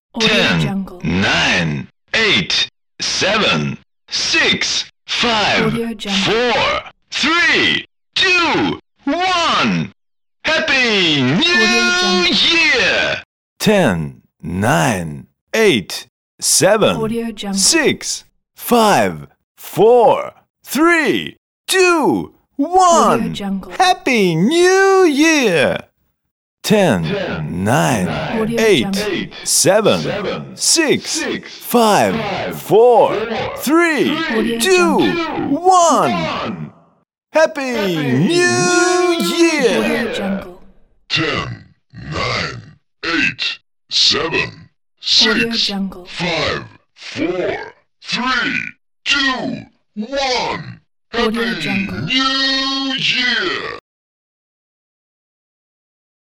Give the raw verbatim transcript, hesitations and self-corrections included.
Audio ten, Jungle. nine, eight, seven, six, five, Audio Jungle. four, three, two, one. Happy New Jungle. Year! ten, nine, eight, seven, Audio Jungle. six, five, four, three, two, Audio one. Jungle. Happy New Year! ten, nine, Audio eight, Jungle. seven, six, five, four, three, Audio two, Jungle. one. Happy New Year! Audio Jungle. ten, nine, eight, seven, Audio six, Jungle. five, four, three, two, one. Audio Happy Jungle. New Year!